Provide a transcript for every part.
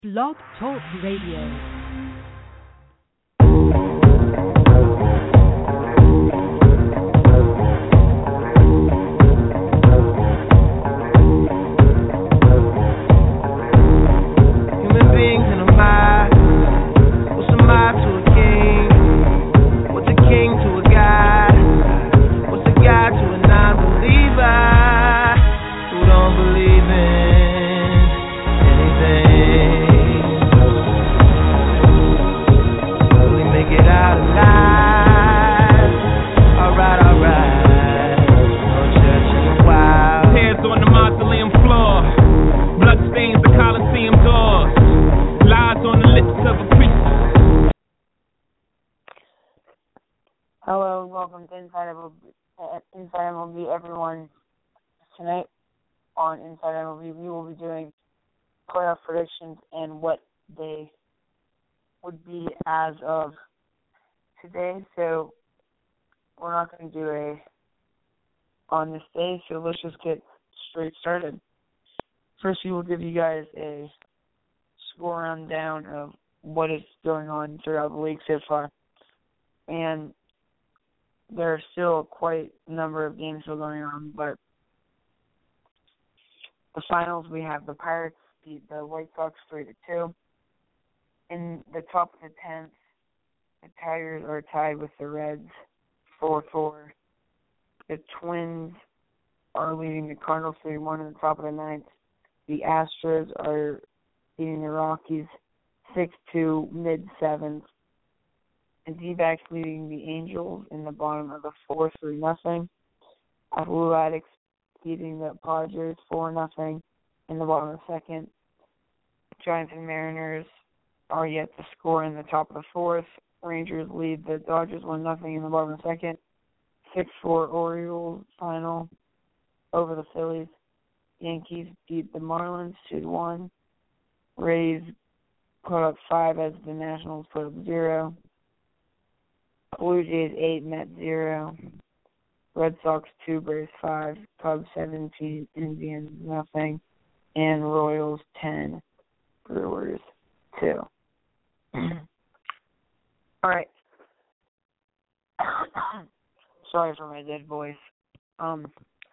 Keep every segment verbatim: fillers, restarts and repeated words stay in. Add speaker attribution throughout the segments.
Speaker 1: Blog Talk Radio.
Speaker 2: Hello and welcome to Inside M L B, uh, Inside M L B, everyone. Tonight on Inside M L B, we will be doing playoff predictions and what they would be as of today. So we're not going to do a on this day, so let's just get straight started. First, we will give you guys a score rundown of what is going on throughout the league so far. And there are still quite a number of games still going on, but the finals, we have the Pirates beat the White Sox three to two. In the top of the tenth, the Tigers are tied with the Reds four four. The Twins are leading the Cardinals three one in the top of the ninth. The Astros are beating the Rockies six two mid-seventh. And D-backs leading the Angels in the bottom of the fourth, three nothing. Athletics beating the Padres four nothing in the bottom of the second. Giants and Mariners are yet to score in the top of the fourth. Rangers lead the Dodgers one nothing in the bottom of the second. six four Orioles final over the Phillies. Yankees beat the Marlins two to one. Rays put up five as the Nationals put up zero. Blue Jays eight, Mets zero. Red Sox two, Braves five. Cubs seventeen, Indians nothing. And Royals ten, Brewers two. All right. Sorry for my dead voice. Um.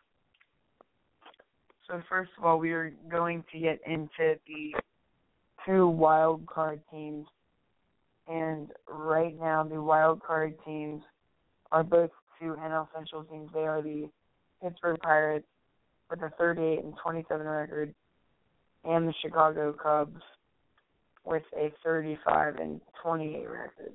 Speaker 2: So first of all, we are going to get into the two wild card teams. And right now, the wild card teams are both two N L Central teams. They are the Pittsburgh Pirates with a thirty-eight and twenty-seven record, and the Chicago Cubs with a thirty-five and twenty-eight record.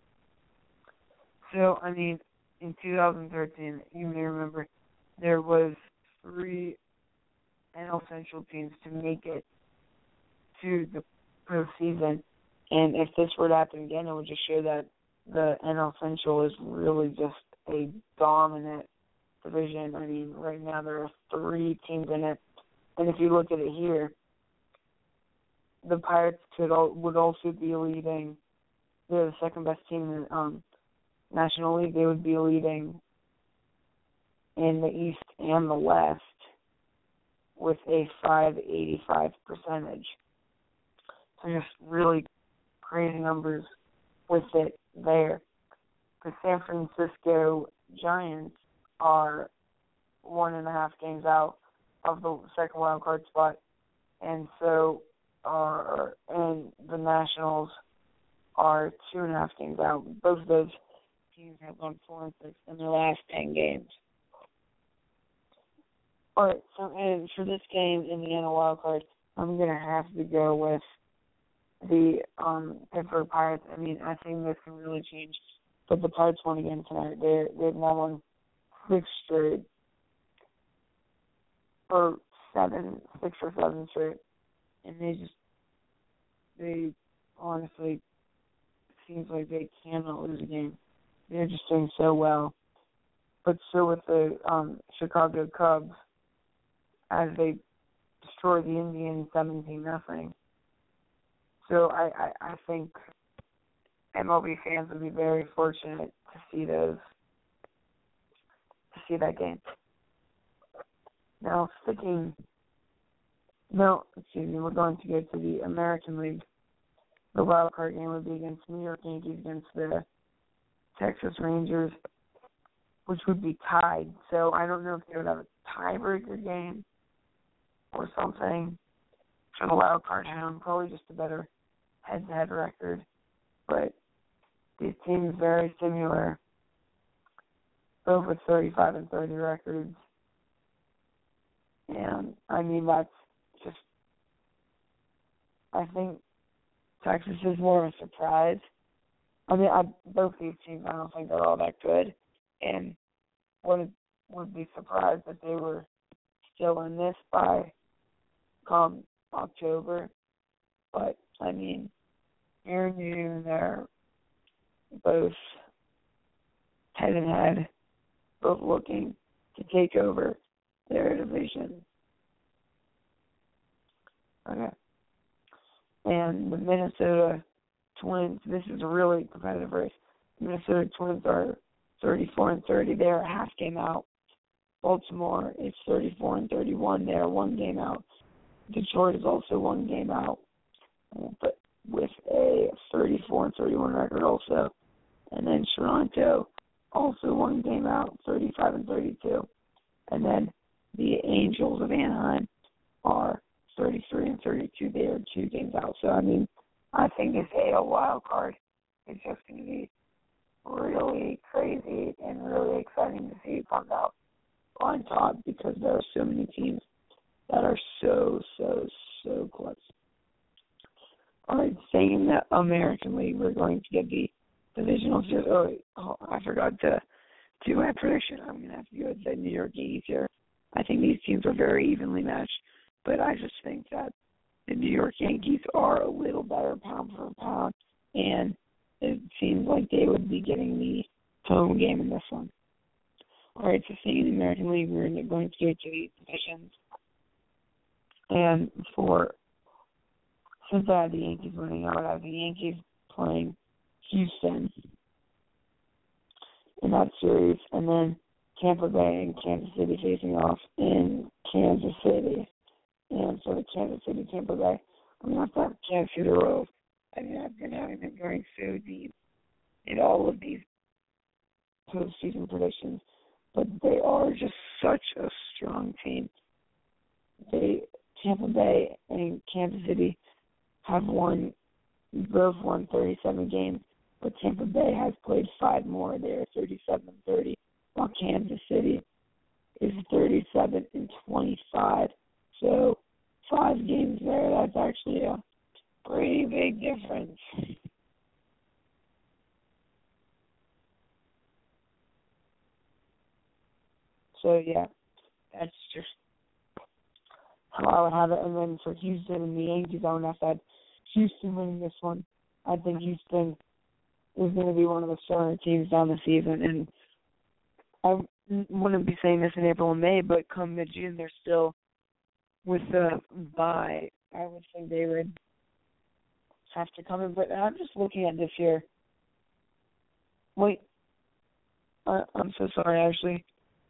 Speaker 2: So, I mean, in two thousand thirteen, you may remember there was three N L Central teams to make it to the postseason. And if this were to happen again, it would just show that the N L Central is really just a dominant division. I mean, right now there are three teams in it. And if you look at it here, the Pirates could all, would also be leading. They're the second best team in the um, National League. They would be leading in the East and the West with a five eighty-five percentage. So just really crazy numbers with it there. The San Francisco Giants are one and a half games out of the second wild card spot, and so are and the Nationals are two and a half games out. Both of those teams have gone four and six in their last ten games. All right, so and for this game in the N L wild card, I'm gonna have to go with the um, Pittsburgh Pirates. I mean, I think this can really change. But the Pirates won again tonight. They're, they've now won six straight. Or seven, six or seven straight. And they just, they honestly, seems like they cannot lose a game. They're just doing so well. But so with the um, Chicago Cubs, as they destroy the Indians seventeen nothing. So I, I, I think M L B fans would be very fortunate to see those, to see that game. Now, sticking No, excuse me, we're going to go to the American League. The wild card game would be against New York Yankees against the Texas Rangers, which would be tied. So I don't know if they would have a tiebreaker game or something for the wild card round. Probably just a better head-to-head record. But these teams very similar, both with thirty-five and thirty records. And I mean, that's just, I think Texas is more of a surprise. I mean, I, both these teams, I don't think they're all that good, and would would be surprised if they were still in this by come October. But I mean, here and you, they're both head and head, both looking to take over their division. Okay. And the Minnesota Twins, this is a really competitive race. The Minnesota Twins are thirty-four and thirty. They are a half game out. Baltimore is thirty-four and thirty-one. They are one game out. Detroit is also one game out, but with a thirty-four and thirty-one record also. And then Toronto, also one game out, thirty-five and thirty-two. And then the Angels of Anaheim are thirty-three and thirty-two. They are two games out. So, I mean, I think this A L wild card is just going to be really crazy and really exciting to see who comes out on top, because there are so many teams that are so, so, so close. All right, staying in the American League, we're going to get the divisional series. Oh, oh, I forgot to do my prediction. I'm going to have to go with the New York Yankees here. I think these teams are very evenly matched, but I just think that the New York Yankees are a little better pound for pound, and it seems like they would be getting the home game in this one. All right, so staying in the American League, we're going to go to the divisions. And for, since I have the Yankees winning, I would have the Yankees playing Houston in that series, and then Tampa Bay and Kansas City facing off in Kansas City. And for the Kansas City, Tampa Bay, I'm going to have to have Kansas City Royals. I mean, I've been having them going so deep in all of these postseason predictions, but they are just such a strong team. They, Tampa Bay and Kansas City have won, both won thirty-seven games, but Tampa Bay has played five more. They are thirty-seven and thirty, while Kansas City is thirty-seven and twenty-five. So five games there, that's actually a pretty big difference. So, yeah, that's just how I would have it. And then for Houston and the Yankees, I would have to have Houston winning this one. I think Houston is going to be one of the stronger teams down the season. And I wouldn't be saying this in April and May, but come mid-June, they're still with the bye. I would think they would have to come in. But I'm just looking at this here. Wait. Uh, I'm so sorry, Ashley.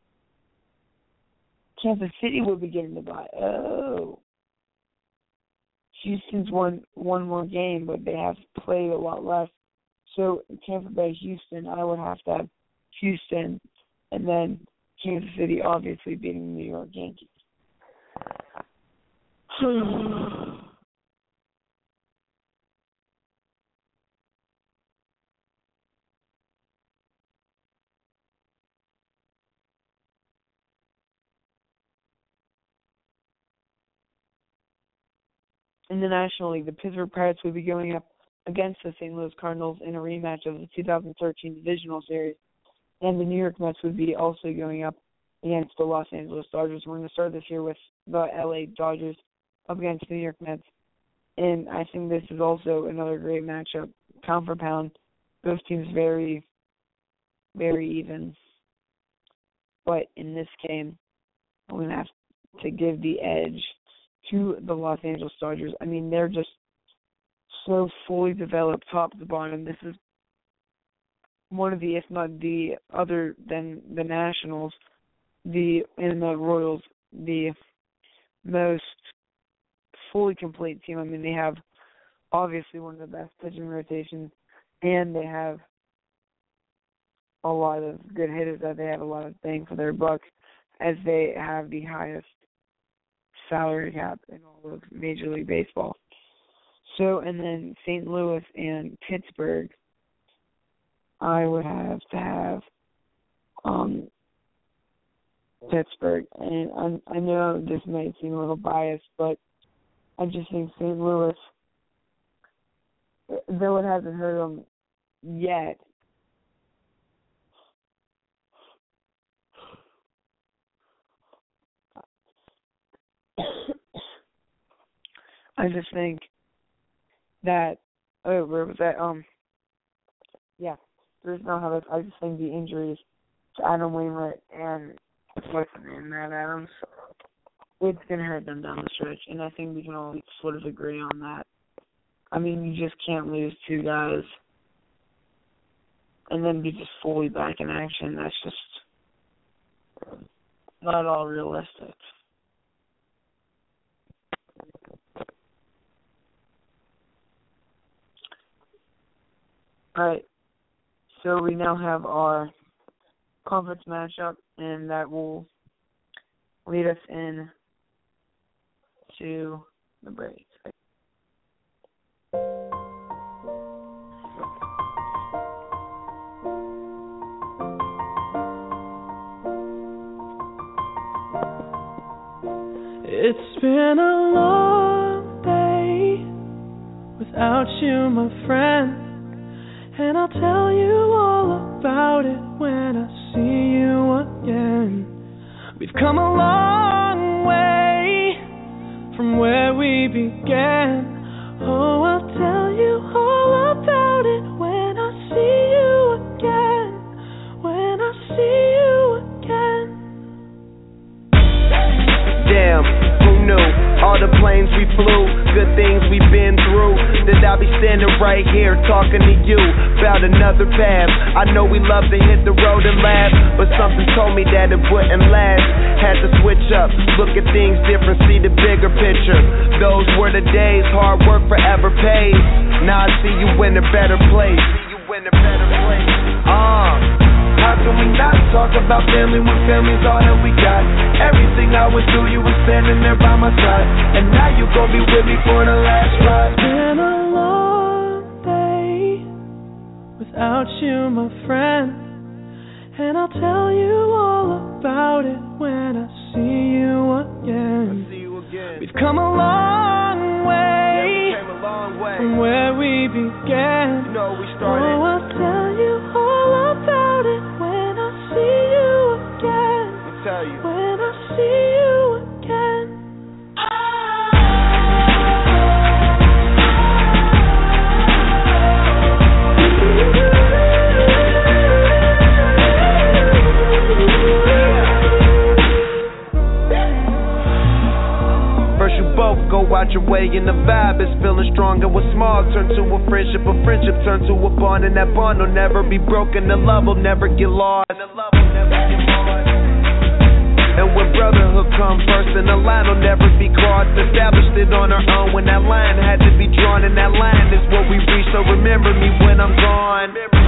Speaker 2: Kansas City will be getting the bye. Oh. Houston's won one more game, but they have played a lot less. So Tampa Bay, Houston, I would have to have Houston, and then Kansas City obviously beating the New York Yankees. In the National League, the Pittsburgh Pirates will be going up against the Saint Louis Cardinals in a rematch of the two thousand thirteen Divisional Series, and the New York Mets would be also going up against the Los Angeles Dodgers. We're going to start this year with the L A Dodgers up against the New York Mets, and I think this is also another great matchup, pound for pound. Both teams very, very even, but in this game, I'm going to have to give the edge to the Los Angeles Dodgers. I mean, they're just so fully developed top to bottom. This is one of the, if not the other than the Nationals, the and the Royals, the most fully complete team. I mean, they have obviously one of the best pitching rotations, and they have a lot of good hitters that they have a lot of bang for their buck, as they have the highest salary cap in all of Major League Baseball. So, and then Saint Louis and Pittsburgh, I would have to have um, Pittsburgh. And I, I know this might seem a little biased, but I just think Saint Louis, though it hasn't hurt them yet, I just think that, oh, where was that? Um, yeah, there's no how I just think the injuries to Adam Wainwright and what's his name, Matt Adams, it's going to hurt them down the stretch, and I think we can all sort of agree on that. I mean, you just can't lose two guys and then be just fully back in action. That's just not at all realistic. All right, so we now have our conference matchup, and that will lead us in to the break.
Speaker 3: It's been a long day without you, my friend. And I'll tell you all about it when I see you again. We've come a long way from where we began. Oh, I'll tell you all about it when I see you again. When I see you again.
Speaker 4: Damn, who knew? All the planes we flew, good things we've been through. That I'll be standing right here talking to you about another path. I know we love to hit the road and laugh, but something told me that it wouldn't last. Had to switch up, look at things different, see the bigger picture. Those were the days, hard work forever pays. Now I see you in a better place. See you in a better place. Ah. Uh. How can we not talk about family when family's all that we got? Everything I went through, you were standing there by my side, and now you gon' be with me for the last ride.
Speaker 3: It's been a long day without you, my friend, and I'll tell you all about it when I see you again.
Speaker 4: I see you again.
Speaker 3: We've come a long way,
Speaker 4: yeah, we came a long way
Speaker 3: from where we began.
Speaker 4: You know we started.
Speaker 3: Oh, I'll tell you all about it when I see you again.
Speaker 4: Let me tell you.
Speaker 3: When I see you again.
Speaker 4: First you both go out your way and the vibe is feeling strong. And what's small turn to a friendship, a friendship turn to a bond, and that bond will never be broken. The love will never get lost. The love will never get lost. And when brotherhood comes first, and the line will never be crossed. Established it on our own when that line had to be drawn, and that line is what we reach. So remember me when I'm gone.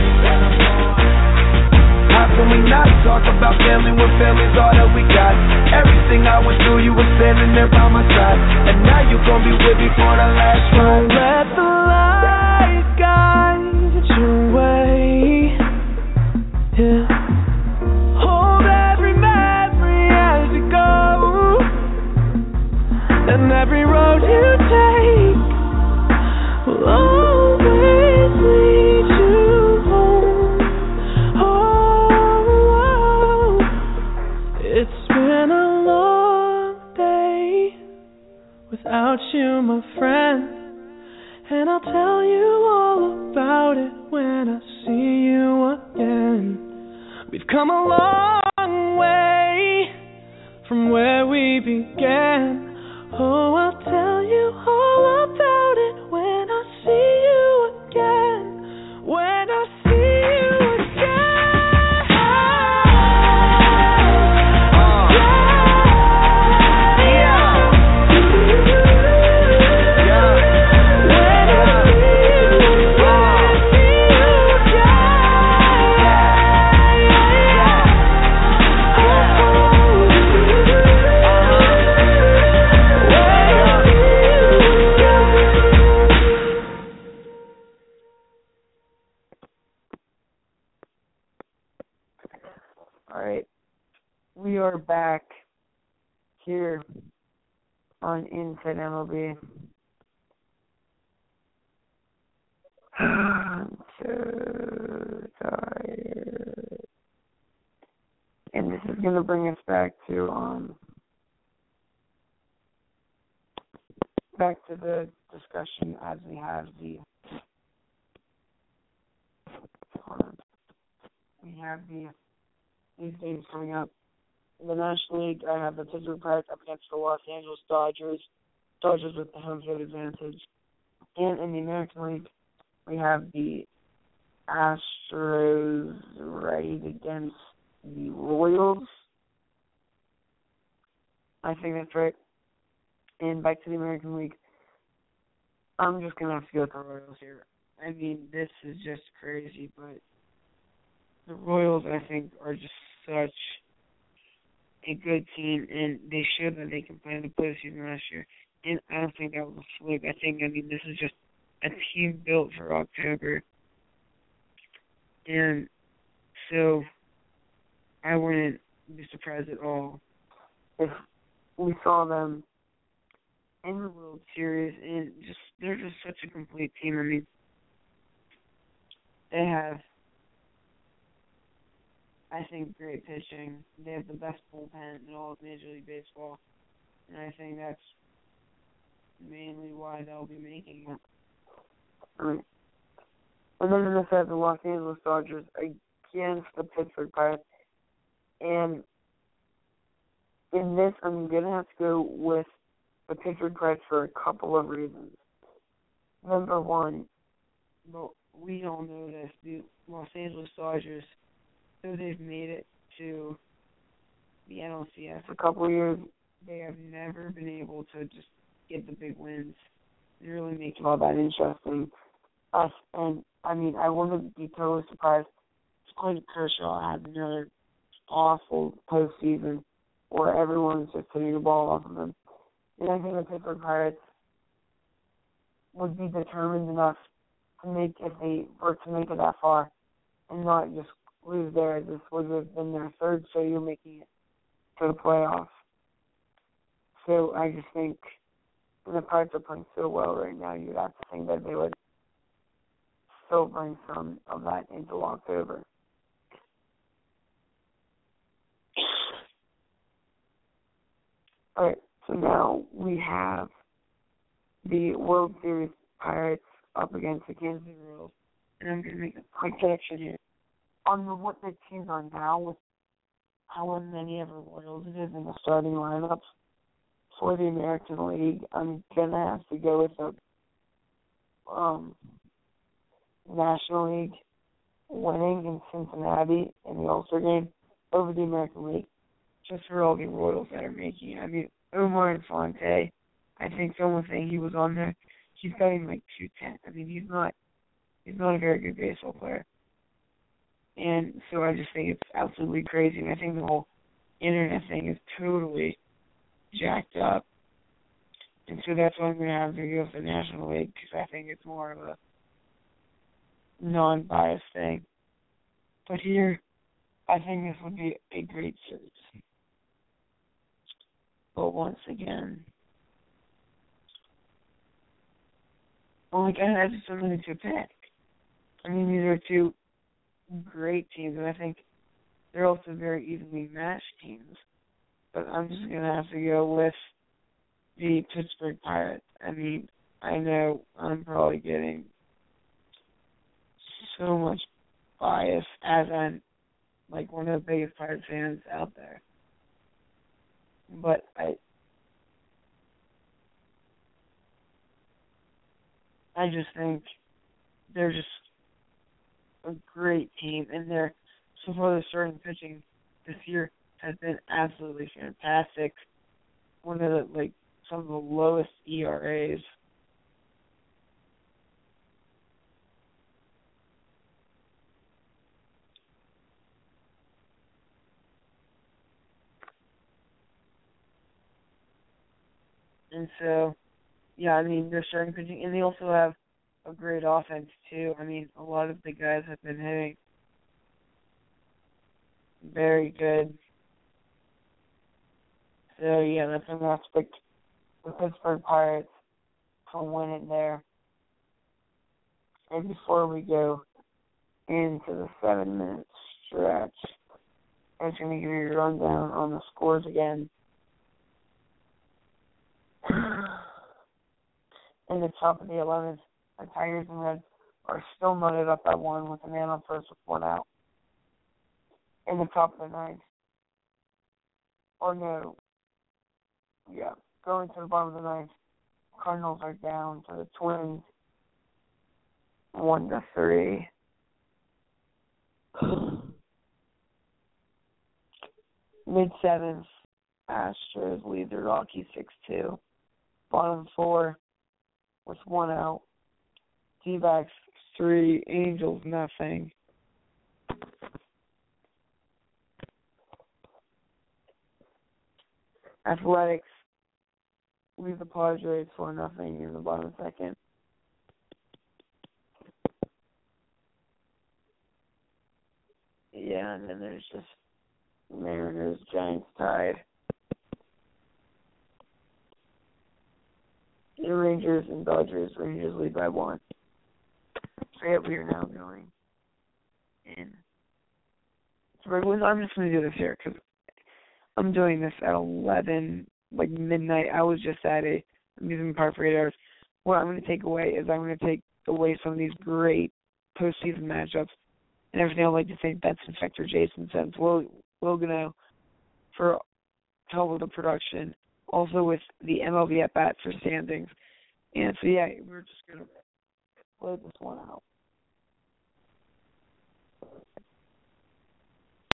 Speaker 4: How can we not talk about family when family's all that we got? Everything I went through, you were standing there by my side, and now you gon' be with me for the last ride.
Speaker 3: Let the light guide your way. Yeah. Hold every memory as you go, and every road you take will always lead you home. Oh, it's been a long day without you, my friend, and I'll tell you all about it when I see you again. We've come a long way from where we began. Oh, I'll tell you all about it when I see you again. When I see you again.
Speaker 4: Uh, yeah.
Speaker 2: back here on Inside M L B. I'm so tired. And this is going to bring us back to, um, back to the discussion as we have the, um, we have the, these games coming up. In the National League, I have the Pittsburgh Pirates up against the Los Angeles Dodgers, Dodgers with the home field advantage. And in the American League, we have the Astros right against the Royals. I think that's right. And back to the American League. I'm just going to have to go with the Royals here. I mean, this is just crazy, but the Royals, I think, are just such a good team, and they showed that they can play in the postseason last year. And I don't think that was a fluke. I think, I mean, this is just a team built for October. And so I wouldn't be surprised at all if we saw them in the World Series. And just they're just such a complete team. I mean, they have, I think, great pitching. They have the best bullpen in all of Major League Baseball. And I think that's mainly why they'll be making it. Right. And then in the set, the Los Angeles Dodgers against the Pittsburgh Pirates. And in this, I'm going to have to go with the Pittsburgh Pirates for a couple of reasons. Number one, well, we all know this, the Los Angeles Dodgers, though they've made it to the N L C S a couple of years, they have never been able to just get the big wins and really make it all that interesting. Us, and, I mean, I wouldn't be totally surprised if Clayton Kershaw had another awful postseason where everyone's just hitting the ball off of him. And I think the Pittsburgh Pirates would be determined enough to make, if they were to make it that far, and not just lose there. This would have been their third straight year making it to the playoffs. So I just think when the Pirates are playing so well right now, you'd have to think that they would still bring some of that into October. All right, so now we have the World Series Pirates up against the Kansas City Royals, and I'm going to make a quick connection here on the, what the teams are now with how many of the Royals it is in the starting lineups for the American League. I'm going to have to go with the um, National League winning in Cincinnati in the All-Star game over the American League, just for all the Royals that are making it. I mean, Omar Infante, I think someone saying he was on there, he's batting like two ten. I mean, he's not, he's not a very good baseball player. And so I just think it's absolutely crazy. And I think the whole internet thing is totally jacked up. And so that's why I'm going to have to go with the National League, because I think it's more of a non-biased thing. But here, I think this would be a great series. But once again, well, like, I just don't know who to pick. I mean, these are two great teams, and I think they're also very evenly matched teams. But I'm just going to have to go with the Pittsburgh Pirates. I mean, I know I'm probably getting so much bias as I'm, like, one of the biggest Pirates fans out there. But I I just think they're just a great team, and they're, so far the starting pitching this year has been absolutely fantastic. One of the, like, some of the lowest E R As. And so, yeah, I mean, they're starting pitching, and they also have a great offense, too. I mean, a lot of the guys have been hitting very good. So, yeah, that's an aspect the Pittsburgh Pirates to win it there. And before we go into the seven-minute stretch, I'm just going to give you a rundown on the scores again. In the top of the eleventh, the Tigers and Reds are still knotted up by one with a man on first with one out. In the top of the ninth, or no, yeah, going to the bottom of the ninth, Cardinals are down to the Twins, one to three. Mid seventh, Astros lead the Rockies six two. Bottom four with one out. D-backs three, Angels nothing. Athletics lead the Padres four nothing in the bottom second. Yeah, and then there's just Mariners, Giants tied. The Rangers and Dodgers, Rangers lead by one. So yeah, we are now going in. So I'm just going to do this here because I'm doing this at eleven, like midnight. I was just at it. I'm using part for eight hours. What I'm going to take away is I'm going to take away some of these great postseason matchups and everything I'd like to say Benson, Fector, Jason says. Will Will Gano for help with the production. Also with the M L B at bat for standings. And so, yeah, we're just going to play this one out.